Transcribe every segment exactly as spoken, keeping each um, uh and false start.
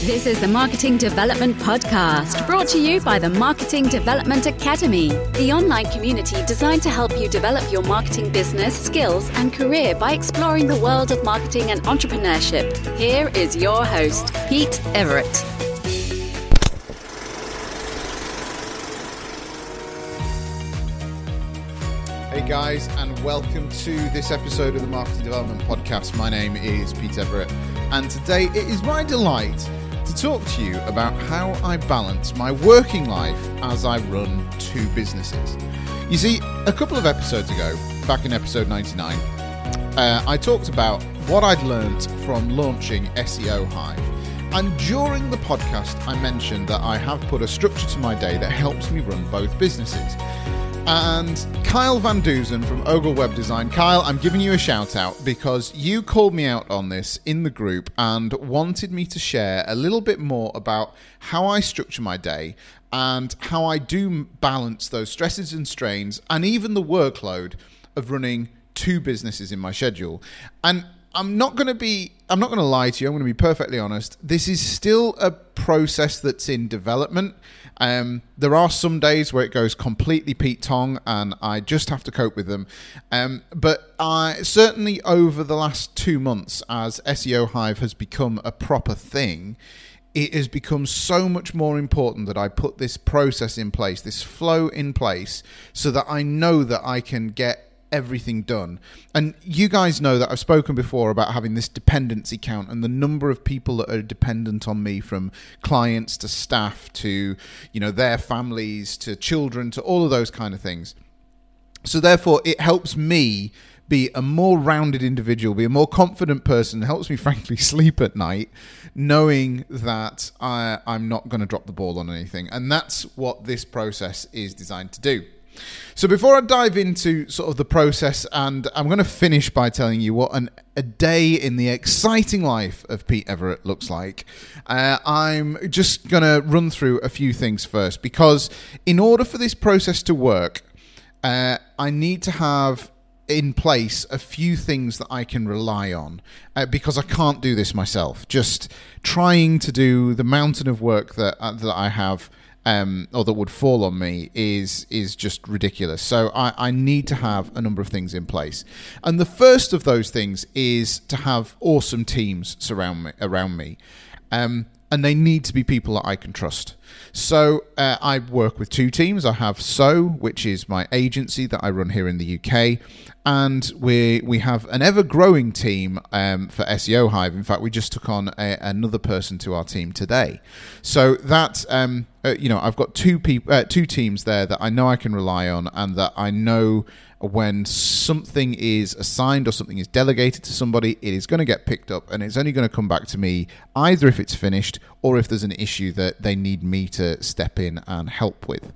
This is the Marketing Development Podcast, brought to you by the Marketing Development Academy, the online community designed to help you develop your marketing business, skills, and career by exploring the world of marketing and entrepreneurship. Here is your host, Pete Everett. Hey guys, and welcome to this episode of the Marketing Development Podcast. My name is Pete Everett, and today it is my delight to talk to you about how I balance my working life as I run two businesses. You see, a couple of episodes ago, back in episode ninety-nine, uh, I talked about what I'd learned from launching S E O Hive. And during the podcast, I mentioned that I have put a structure to my day that helps me run both businesses. And Kyle Van Duzen from Ogle Web Design. Kyle, I'm giving you a shout out because you called me out on this in the group and wanted me to share a little bit more about how I structure my day and how I do balance those stresses and strains and even the workload of running two businesses in my schedule. And I'm not going to be, I'm not going to lie to you. I'm going to be perfectly honest. This is still a process that's in development. Um, there are some days where it goes completely Pete Tong and I just have to cope with them. Um, but I certainly over the last two months, as S E O Hive has become a proper thing, it has become so much more important that I put this process in place, this flow in place, so that I know that I can get everything done. And you guys know that I've spoken before about having this dependency count and the number of people that are dependent on me, from clients to staff to, you know, their families to children to all of those kind of things. So therefore it helps me be a more rounded individual, be a more confident person. It helps me frankly sleep at night knowing that I, I'm not going to drop the ball on anything. And that's what this process is designed to do. So before I dive into sort of the process, and I'm going to finish by telling you what an, a day in the exciting life of Pete Everett looks like, uh, I'm just going to run through a few things first, because in order for this process to work, uh, I need to have in place a few things that I can rely on, uh, because I can't do this myself. Just trying to do the mountain of work that uh, that I have Um, or that would fall on me is is just ridiculous. So I, I need to have a number of things in place. And the first of those things is to have awesome teams surround me, around me. Um, and they need to be people that I can trust. So uh, I work with two teams. I have So, which is my agency that I run here in the U K. And we we have an ever-growing team um, for S E O Hive. In fact, we just took on a, another person to our team today. So that, um, uh, you know, I've got two people, uh, two teams there that I know I can rely on, and that I know when something is assigned or something is delegated to somebody, it is going to get picked up, and it's only going to come back to me either if it's finished or if there's an issue that they need me to step in and help with.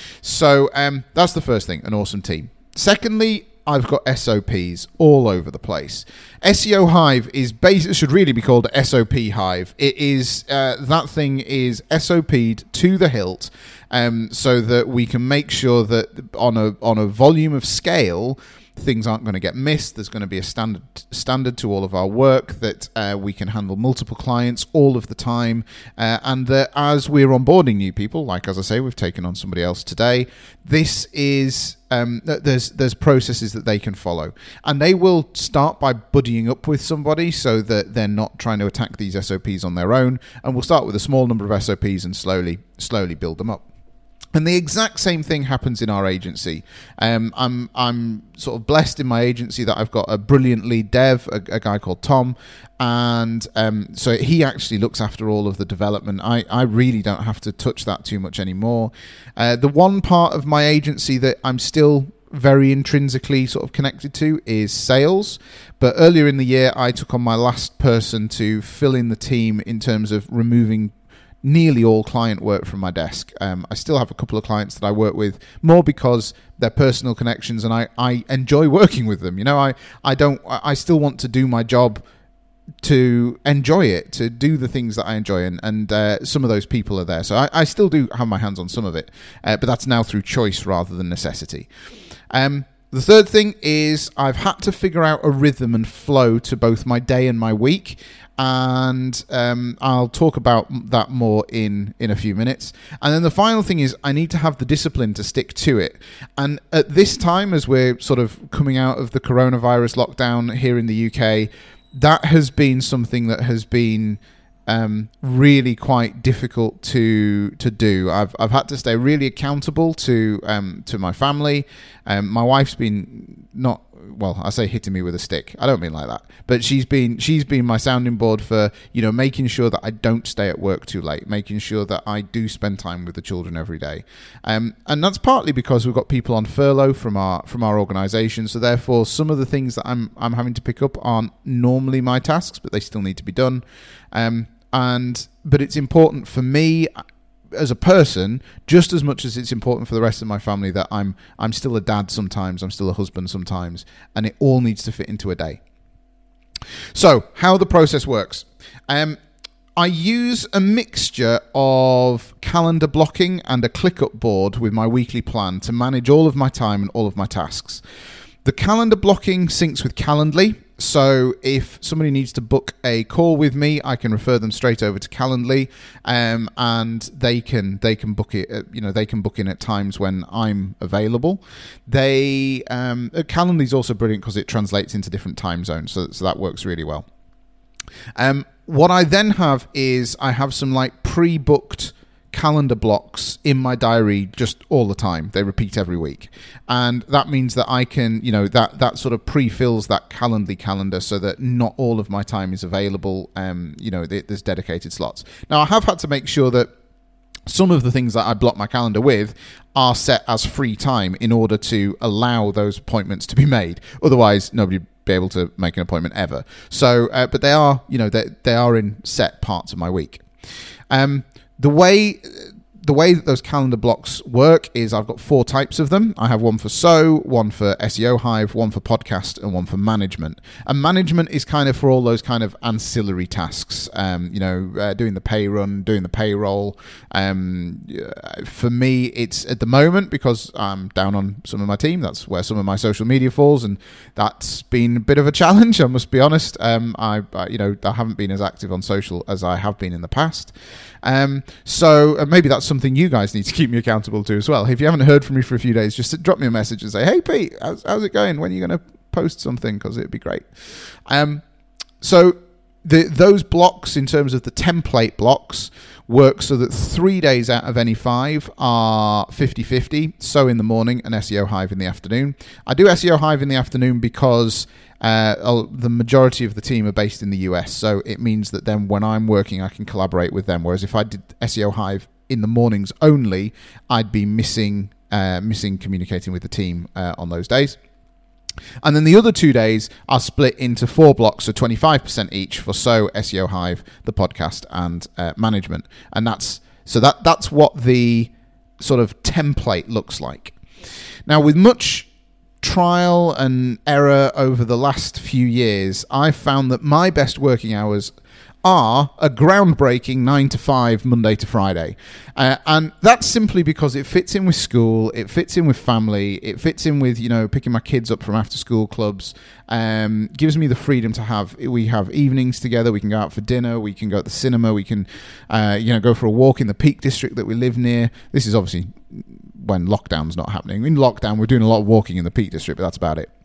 So um, that's the first thing, an awesome team. Secondly, I've got S O Ps all over the place. S E O Hive is bas- should really be called S O P Hive. It is uh, that thing is S O P'd to the hilt, um, so that we can make sure that on a on a volume of scale, things aren't going to get missed. There's going to be a standard standard to all of our work, that uh, we can handle multiple clients all of the time, uh, and that as we're onboarding new people, like as I say, we've taken on somebody else today, this is um, there's there's processes that they can follow, and they will start by buddying up with somebody so that they're not trying to attack these S O Ps on their own, and we'll start with a small number of S O Ps and slowly slowly build them up. And the exact same thing happens in our agency. Um, I'm I'm sort of blessed in my agency that I've got a brilliant lead dev, a, a guy called Tom, and um, so he actually looks after all of the development. I, I really don't have to touch that too much anymore. Uh, the one part of my agency that I'm still very intrinsically sort of connected to is sales, but earlier in the year I took on my last person to fill in the team in terms of removing nearly all client work from my desk. Um, I still have a couple of clients that I work with more because they're personal connections, and I, I enjoy working with them. You know, I, I don't, I still want to do my job to enjoy it, to do the things that I enjoy, and, and uh, some of those people are there. So I, I still do have my hands on some of it, uh, but that's now through choice rather than necessity. Um, The third thing is I've had to figure out a rhythm and flow to both my day and my week. and um, I'll talk about that more in, in a few minutes. And then the final thing is I need to have the discipline to stick to it. And at this time, as we're sort of coming out of the coronavirus lockdown here in the U K, that has been something that has been um, really quite difficult to to do. I've I've had to stay really accountable to um, to my family. Um, my wife's been not. Well, I say hitting me with a stick. I don't mean like that. But she's been she's been my sounding board for, you know, making sure that I don't stay at work too late, making sure that I do spend time with the children every day. Um, and that's partly because we've got people on furlough from our from our organisation. So therefore, some of the things that I'm I'm having to pick up aren't normally my tasks, but they still need to be done. Um, and but it's important for me as a person, just as much as it's important for the rest of my family, that I'm I'm still a dad sometimes, I'm still a husband sometimes, and it all needs to fit into a day. So, how the process works. Um, I use a mixture of calendar blocking and a ClickUp board with my weekly plan to manage all of my time and all of my tasks. The calendar blocking syncs with Calendly. So if somebody needs to book a call with me, I can refer them straight over to Calendly, um, and they can they can book it. You know, they can book in at times when I'm available. They um, Calendly is also brilliant because it translates into different time zones, so so that works really well. Um, what I then have is I have some like pre-booked calendar blocks in my diary just all the time. They repeat every week, and that means that I can, you know, that that sort of pre-fills that Calendly calendar so that not all of my time is available. Um, you know, there's dedicated slots. Now I have had to make sure that some of the things that I block my calendar with are set as free time in order to allow those appointments to be made. Otherwise, nobody would be able to make an appointment ever. So, uh, but they are, you know, they they are in set parts of my week. Um, The way the way that those calendar blocks work is I've got four types of them. I have one for S E O, one for S E O Hive, one for podcast, and one for management. And management is kind of for all those kind of ancillary tasks, um, you know, uh, doing the pay run, doing the payroll. Um, for me, it's at the moment, because I'm down on some of my team, that's where some of my social media falls, and that's been a bit of a challenge, I must be honest. Um, I, I, you know, I haven't been as active on social as I have been in the past. Um, so uh, maybe that's something you guys need to keep me accountable to as well. If you haven't heard from me for a few days, just drop me a message and say, hey, Pete, how's, how's it going? When are you going to post something? Because it'd be great. Um, so the, those blocks, in terms of the template blocks, work so that three days out of any five are fifty-fifty, so in the morning and S E O Hive in the afternoon. I do S E O Hive in the afternoon because uh, the majority of the team are based in the U S, so it means that then when I'm working, I can collaborate with them, whereas if I did S E O Hive in the mornings only, I'd be missing uh, missing communicating with the team uh, on those days. And then the other two days are split into four blocks, so twenty-five percent each for S E O, S E O Hive, the podcast, and uh, management. And that's so that that's what the sort of template looks like. Now, with much trial and error over the last few years, I've found that my best working hours are a groundbreaking nine to five Monday to Friday. Uh, and that's simply because it fits in with school, it fits in with family, it fits in with, you know, picking my kids up from after school clubs, um, gives me the freedom to have, we have evenings together, we can go out for dinner, we can go to the cinema, we can, uh, you know, go for a walk in the Peak District that we live near. This is obviously when lockdown's not happening. In lockdown, we're doing a lot of walking in the Peak District, but that's about it.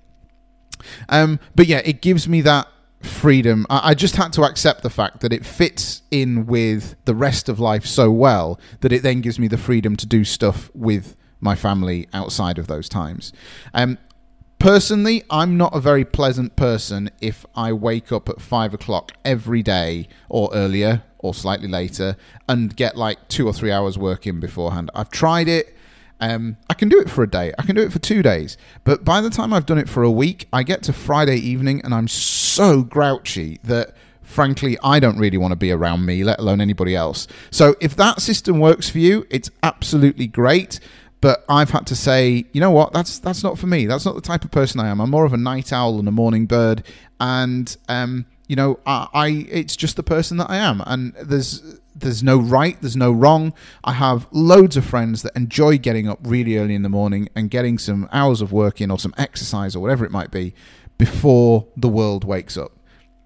Um, but yeah, it gives me that freedom. I just had to accept the fact that it fits in with the rest of life so well that it then gives me the freedom to do stuff with my family outside of those times. Um, personally, I'm not a very pleasant person if I wake up at five o'clock every day or earlier or slightly later and get like two or three hours work in beforehand. I've tried it. Um, I can do it for a day. I can do it for two days. But by the time I've done it for a week, I get to Friday evening and I'm so grouchy that, frankly, I don't really want to be around me, let alone anybody else. So if that system works for you, it's absolutely great. But I've had to say, you know what, that's that's not for me. That's not the type of person I am. I'm more of a night owl than a morning bird. And, um, you know, I, I it's just the person that I am. And there's... There's no right, there's no wrong. I have loads of friends that enjoy getting up really early in the morning and getting some hours of work in or some exercise or whatever it might be before the world wakes up.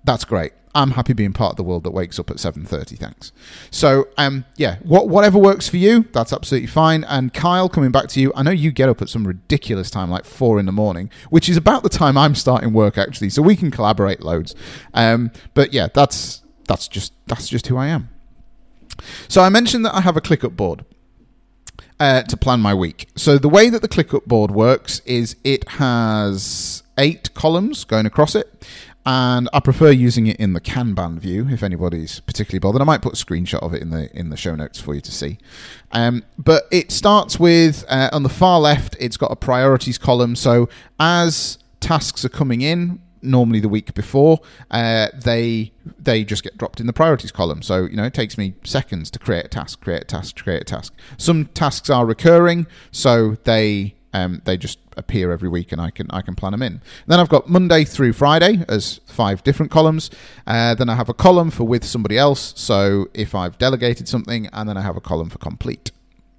that's great. I'm happy being part of the world that wakes up at seven thirty, thanks. So, um, yeah, what, whatever works for you, that's absolutely fine. And Kyle, coming back to you, I know you get up at some ridiculous time, like four in the morning, which is about the time I'm starting work, actually, so we can collaborate loads. Um, but yeah, that's that's just that's just who I am. So I mentioned that I have a ClickUp board uh, to plan my week. So the way that the ClickUp board works is it has eight columns going across it. And I prefer using it in the Kanban view, if anybody's particularly bothered. I might put a screenshot of it in the in the show notes for you to see. Um, but it starts with, uh, on the far left, it's got a priorities column. So as tasks are coming in, normally the week before, uh, they they just get dropped in the priorities column. So, you know, it takes me seconds to create a task, create a task, create a task. Some tasks are recurring, so they... Um, they just appear every week, and I can I can plan them in. Then I've got Monday through Friday as five different columns. Uh, then I have a column for with somebody else, so if I've delegated something, and then I have a column for complete.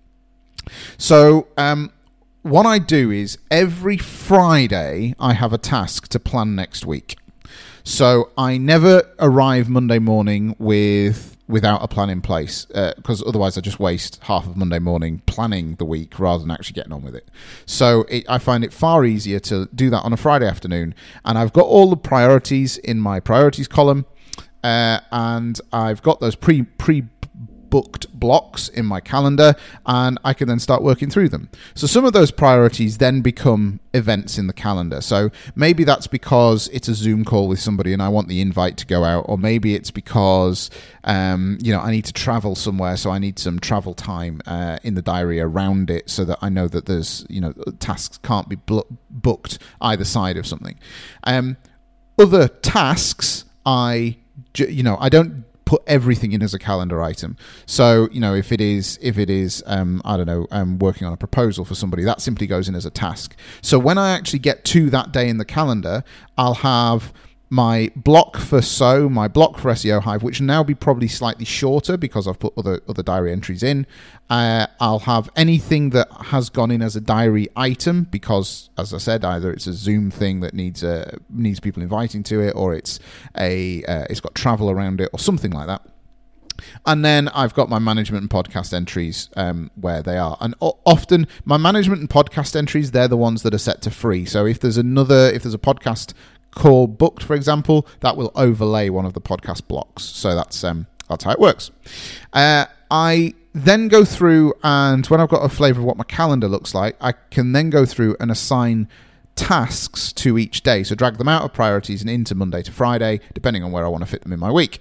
So um, what I do is every Friday I have a task to plan next week. So I never arrive Monday morning with without a plan in place, because uh, otherwise I just waste half of Monday morning planning the week rather than actually getting on with it. So it, I find it far easier to do that on a Friday afternoon, and I've got all the priorities in my priorities column, uh, and I've got those pre pre booked blocks in my calendar, and I can then start working through them. So some of those priorities then become events in the calendar. So maybe that's because it's a Zoom call with somebody and I want the invite to go out, or maybe it's because um, you know, I need to travel somewhere, so I need some travel time uh, in the diary around it, so that I know that there's, you know, tasks can't be bl- booked either side of something. Um, other tasks, I you know, I don't put everything in as a calendar item. So, you know, if it is, if it is, um, I don't know, um, working on a proposal for somebody, that simply goes in as a task. So when I actually get to that day in the calendar, I'll have my block for S E O, my block for S E O Hive, which will now be probably slightly shorter because I've put other other diary entries in. Uh, I'll have anything that has gone in as a diary item because, as I said, either it's a Zoom thing that needs uh, needs people inviting to it, or it's a uh, it's got travel around it, or something like that. And then I've got my management and podcast entries um, where they are. And o- often my management and podcast entries, they're the ones that are set to free. So if there's another, if there's a podcast call booked, for example, that will overlay one of the podcast blocks. So that's um, that's how it works. Uh, I then go through, and when I've got a flavour of what my calendar looks like, I can then go through and assign tasks to each day. So drag them out of priorities and into Monday to Friday, depending on where I want to fit them in my week.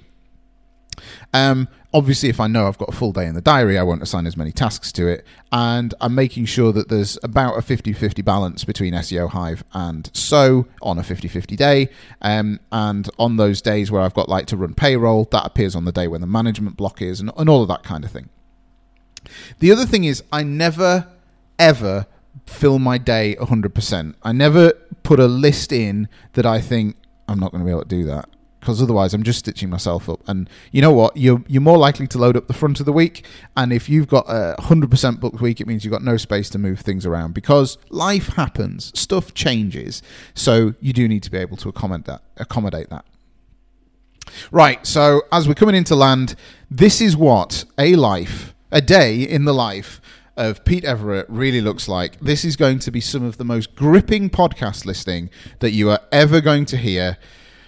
Um, obviously, if I know I've got a full day in the diary, I won't assign as many tasks to it. And I'm making sure that there's about a fifty-fifty balance between S E O Hive and S E O on a fifty-fifty day. Um, and on those days where I've got like to run payroll, that appears on the day when the management block is, and, and all of that kind of thing. The other thing is I never, ever fill my day one hundred percent. I never put a list in that I think I'm not going to be able to do that, because otherwise I'm just stitching myself up. And you know what? You're you're more likely to load up the front of the week. And if you've got a one hundred percent booked week, it means you've got no space to move things around, because life happens, stuff changes. So you do need to be able to accommodate that. Accommodate that. Right, so as we're coming into land, this is what a life, a day in the life of Pete Everett really looks like. This is going to be some of the most gripping podcast listening that you are ever going to hear.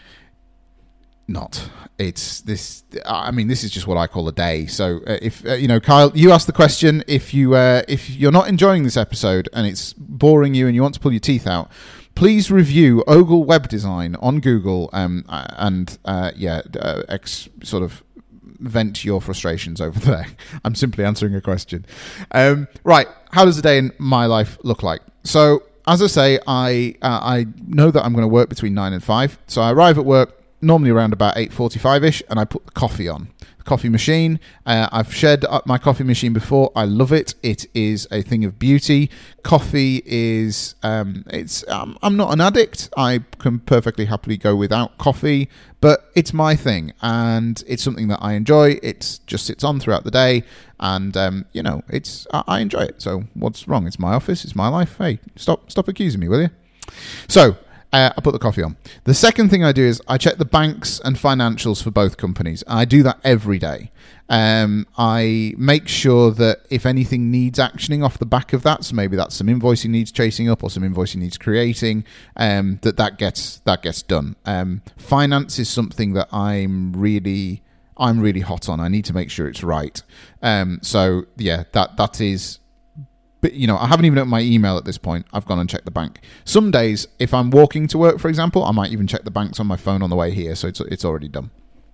Not. It's this. I mean, this is just what I call a day. So, uh, if uh, you know, Kyle, you asked the question. If you uh, if you're not enjoying this episode and it's boring you and you want to pull your teeth out, please review Ogle Web Design on Google. Um, and uh, yeah, uh, ex sort of vent your frustrations over there. I'm simply answering a question. Um, right. How does a day in my life look like? So, as I say, I uh, I know that I'm going to work between nine and five. So I arrive at work normally around about eight forty-five-ish, and I put the coffee on. The coffee machine, uh, I've shared up my coffee machine before. I love it. It is a thing of beauty. Coffee is, um, it's. Um, I'm not an addict. I can perfectly happily go without coffee, but it's my thing, and it's something that I enjoy. It just sits on throughout the day, and, um, you know, it's. I, I enjoy it. So what's wrong? It's my office. It's my life. Hey, stop, stop accusing me, will you? So, Uh, I put the coffee on. The second thing I do is I check the banks and financials for both companies. I do that every day. Um, I make sure that if anything needs actioning off the back of that, so maybe that's some invoicing needs chasing up or some invoicing needs creating, um, that that gets that gets done. Um, finance is something that I'm really I'm really hot on. I need to make sure it's right. Um, so yeah, that that is. But, you know, I haven't even opened my email at this point. I've gone and checked the bank. Some days, if I'm walking to work, for example, I might even check the banks on my phone on the way here, so it's it's already done.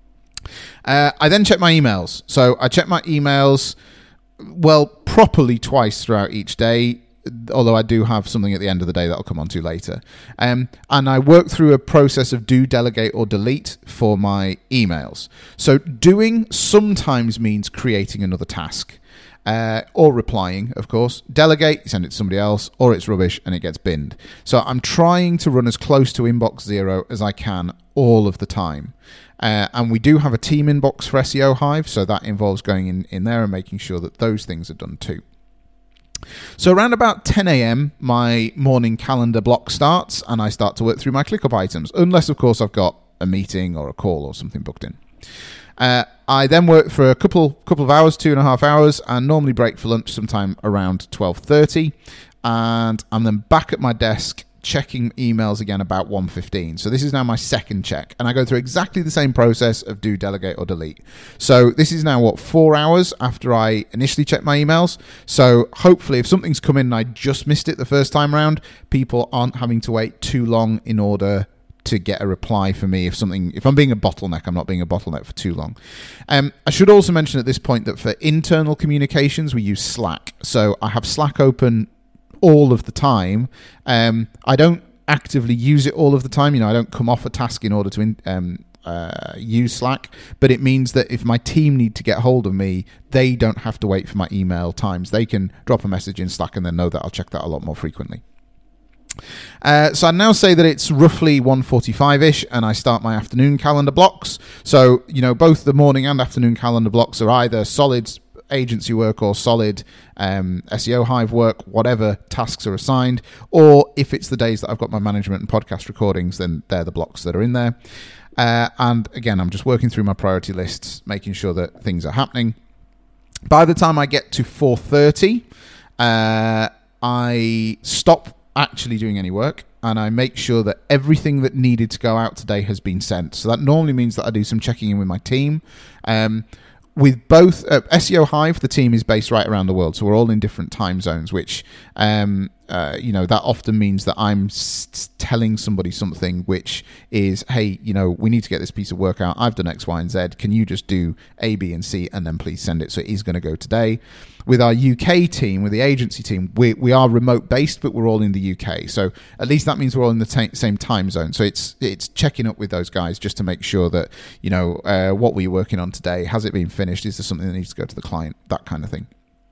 Uh, I then check my emails. So I check my emails, well, properly twice throughout each day, although I do have something at the end of the day that I'll come on to later. Um, and I work through a process of do, delegate, or delete for my emails. So doing sometimes means creating another task. Uh, or replying, of course. Delegate, send it to somebody else, or it's rubbish and it gets binned. So I'm trying to run as close to inbox zero as I can all of the time. Uh, and we do have a team inbox for S E O Hive, so that involves going in, in there and making sure that those things are done too. So around about ten a.m, my morning calendar block starts, and I start to work through my ClickUp items, unless, of course, I've got a meeting or a call or something booked in. Uh, I then work for a couple couple of hours, two and a half hours, and normally break for lunch sometime around twelve thirty. And I'm then back at my desk checking emails again about one fifteen. So this is now my second check, and I go through exactly the same process of do, delegate, or delete. So this is now, what, four hours after I initially checked my emails. So hopefully if something's come in and I just missed it the first time round, people aren't having to wait too long in order to get a reply for me. If something, if I'm being a bottleneck, I'm not being a bottleneck for too long. Um, I should also mention at this point that for internal communications, we use Slack. So I have Slack open all of the time. Um, I don't actively use it all of the time. You know, I don't come off a task in order to in, um, uh, use Slack, but it means that if my team need to get hold of me, they don't have to wait for my email times. They can drop a message in Slack and then know that I'll check that a lot more frequently. Uh, so I now say that it's roughly one forty-five-ish, and I start my afternoon calendar blocks. So, you know, both the morning and afternoon calendar blocks are either solid agency work or solid um, S E O Hive work, whatever tasks are assigned. Or if it's the days that I've got my management and podcast recordings, then they're the blocks that are in there. Uh, and again, I'm just working through my priority lists, making sure that things are happening. By the time I get to four thirty, uh, I stop actually doing any work, and I make sure that everything that needed to go out today has been sent. So that normally means that I do some checking in with my team. Um, with both uh, S E O Hive, the team is based right around the world, so we're all in different time zones, which um, uh, you know, that often means that I'm s- telling somebody something which is, hey, you know, we need to get this piece of work out. I've done X, Y, and Z. Can you just do A, B, and C, and then please send it? So it is going to go today. With our U K team, with the agency team, we we are remote based, but we're all in the U K. So at least that means we're all in the t- same time zone. So it's it's checking up with those guys just to make sure that, you know, uh, what we're working on today, has it been finished? Is there something that needs to go to the client? That kind of thing.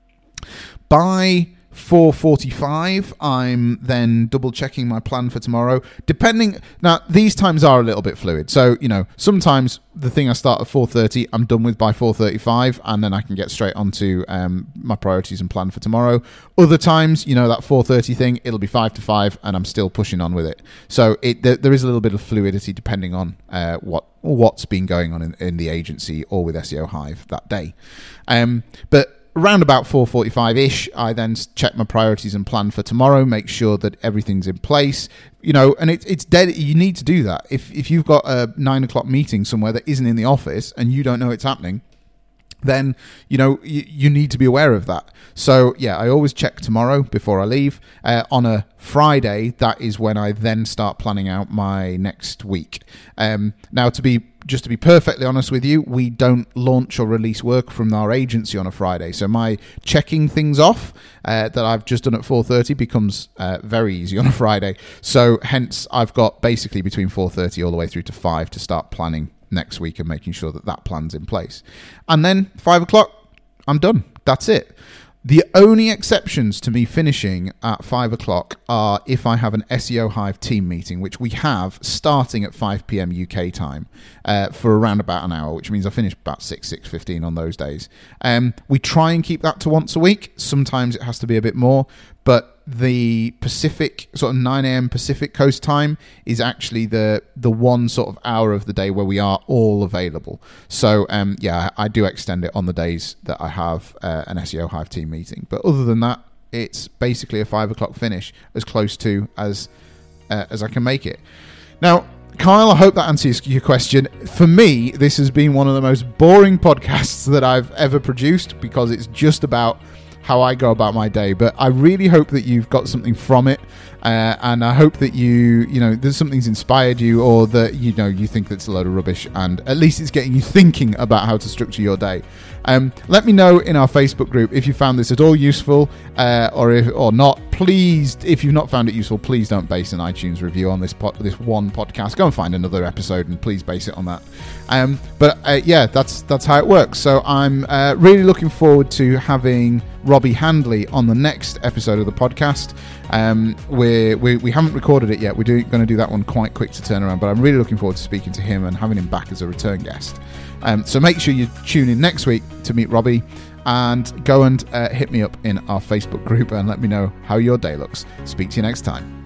By four forty-five, I'm then double checking my plan for tomorrow. Depending, now these times are a little bit fluid. So, you know, sometimes the thing I start at four thirty, I'm done with by four thirty-five, and then I can get straight onto um, my priorities and plan for tomorrow. Other times, you know, that four thirty thing, it'll be five to five, and I'm still pushing on with it. So it there, there is a little bit of fluidity depending on uh, what what's been going on in, in the agency or with S E O Hive that day. Um, but around about four forty-five-ish, I then check my priorities and plan for tomorrow, make sure that everything's in place, you know, and it, it's dead. You need to do that. If if you've got a nine o'clock meeting somewhere that isn't in the office and you don't know it's happening, then, you know, you, you need to be aware of that. So, yeah, I always check tomorrow before I leave. Uh, on a Friday, that is when I then start planning out my next week. Um, now, to be just to be perfectly honest with you, we don't launch or release work from our agency on a Friday. So my checking things off uh, that I've just done at four thirty becomes uh, very easy on a Friday. So hence, I've got basically between four thirty all the way through to five to start planning next week and making sure that that plan's in place. And then five o'clock, I'm done. That's it. The only exceptions to me finishing at five o'clock are if I have an S E O Hive team meeting, which we have starting at five p.m. U K time uh, for around about an hour, which means I finish about six, six fifteen on those days. Um, we try and keep that to once a week. Sometimes it has to be a bit more, but the Pacific, sort of nine a.m. Pacific Coast time is actually the the one sort of hour of the day where we are all available. So um, yeah, I do extend it on the days that I have uh, an S E O Hive team meeting. But other than that, it's basically a five o'clock finish, as close to as uh, as I can make it. Now, Kyle, I hope that answers your question. For me, this has been one of the most boring podcasts that I've ever produced because it's just about how I go about my day. But I really hope that you've got something from it, uh, and I hope that you, you know, there's something's inspired you, or that you know you think that's a load of rubbish, and at least it's getting you thinking about how to structure your day. Um, let me know in our Facebook group if you found this at all useful, uh, or if or not. Please, if you've not found it useful, please don't base an iTunes review on this pod, this one podcast. Go and find another episode and please base it on that. Um, but uh, yeah, that's that's how it works. So I'm uh, really looking forward to having Robbie Handley on the next episode of the podcast. Um, we're, we we haven't recorded it yet. We're do, going to do that one quite quick to turn around, but I'm really looking forward to speaking to him and having him back as a return guest. Um, so make sure you tune in next week to meet Robbie, and go and uh, hit me up in our Facebook group and let me know how your day looks. Speak to you next time.